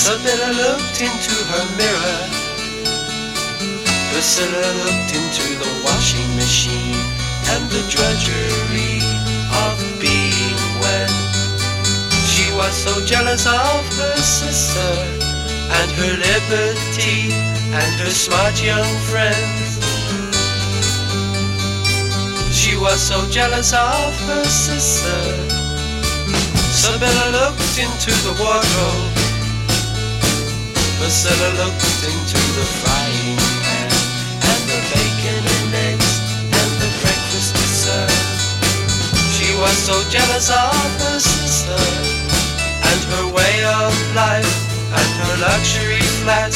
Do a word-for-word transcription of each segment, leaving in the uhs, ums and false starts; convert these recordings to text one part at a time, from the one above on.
Priscilla looked into her mirror. Priscilla looked into the washing machine and the drudgery of being wed. She was so jealous of her sister and her liberty and her smart young friends. She was so jealous of her sister. Priscilla looked into the wardrobe. Priscilla looked into the frying pan and the bacon and eggs and the breakfast dessert. She was so jealous of her sister and her way of life and her luxury flat.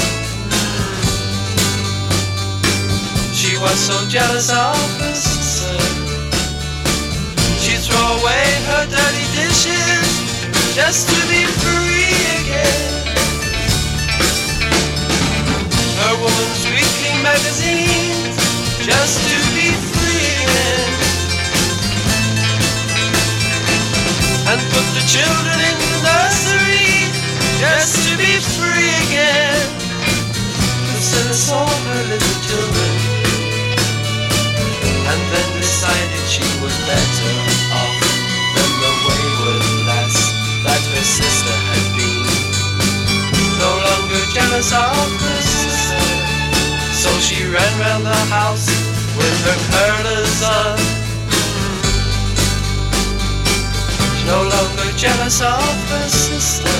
She was so jealous of her sister. She'd throw away her dirty dishes just to be free again. Her woman's weekly magazines just to be free again. And put the children in the nursery just to be free again. Priscilla saw her little children and then decided she was better off than the wayward lass that her sister had been. No longer jealous of her sister, so she ran round the house with her curlers on. No longer jealous of her sister,